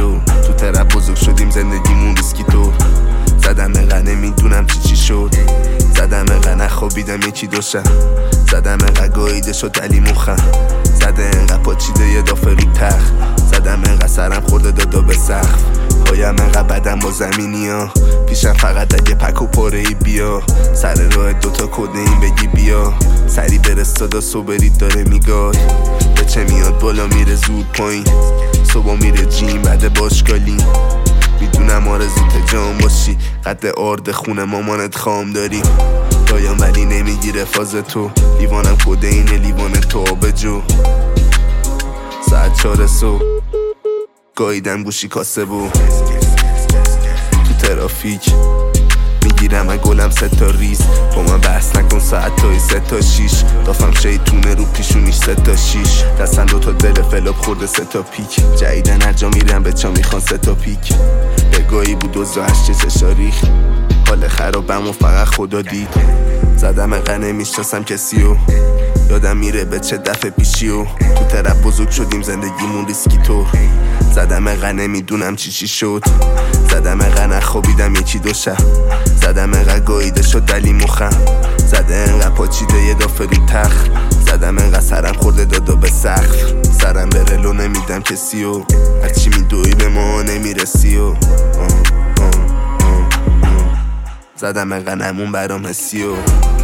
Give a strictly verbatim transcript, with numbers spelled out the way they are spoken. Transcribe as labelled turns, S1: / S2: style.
S1: تو تو ترپ بزرگ شدیم زندگیمون ریسکی تو زدم انقدر نمیدونم چی چی شد زدم انقدر نخوابیدم یکی دو شب زدم انقدر گاییده شد علی مخم زده انقدر پاچیده یه دافری تخت زدم انقدر سرم خورده دادا به سقف پایم انقدر بدم با زمینی ها پیشم فقط اگه پک و پاره ای بیا سر راه دوتا کده این بگی بیا سری برستادا صبرید داره میگای به چه میاد بالا میره زود پایین صبح میره جیم بعد باشگالین میدونم آرزوت جام باشی قد آرد خونه مامانت خام داری دایم ولی نمیگیره فاز تو لیوانم کده اینه لیوان تو آبجو ساعت چهار صبح گاییدم گوشی کاسه بو تو ترافیک میگیرم از گلم سه تا ریز با من بحث نکن ساعت تای سه تا شیش دافم شیطونه رو پیشونیش سه تا شیش دستم دو تا دل فلاب خورده سه تا پیک جدیدن هر جا میرم به چا میخوان سه تا پیک بگاهی بود دوز و هشت چشاریخ حال خرابم و فقط خدا دید زدم انقدر نمیشناسم کسیو یادم میره به چه دفعه پیشیو تو ترپ بزرگ شدیم زندگیمون ریسکی تو زدم انقدر نمیدونم چی چی شد زدم انقدر نخوابیدم یکی دو شب زدم انقدر گاییده شد دلی مخم زده انقدر پاچیده یه دافری تخت زدم انقدر سرم خورده دادا به سقف سرم بره لو نمیدم کسیو هرچی میدوی به ما نمیرسی و زدم انقدر نمون برام حسیو